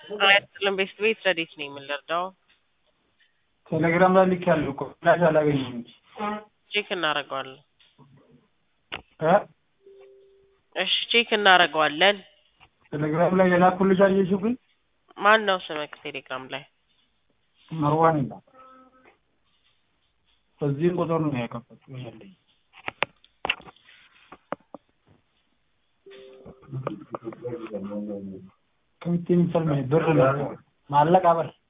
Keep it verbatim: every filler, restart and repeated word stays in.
አይደለም ቤስት ቤት ረዲት ነኝ የምንረዳው ቴሌግራም ላይ ልኬያለሁ እኮ ላሽ አላገኘሁም እንጂ ቼክ እናደርገዋለን። እ እሺ ቼክ እናደርገዋለን። ቴሌግራም ላይ የላኩልሽ አየሽው? ግን ማን ነው ስምክ ቴሌግራም ላይ? መርዋን ይላል። በዚህ ቁጥር ነው ያከፈትኩት ያለኝ። كنت مثل ما يضر معلق عبر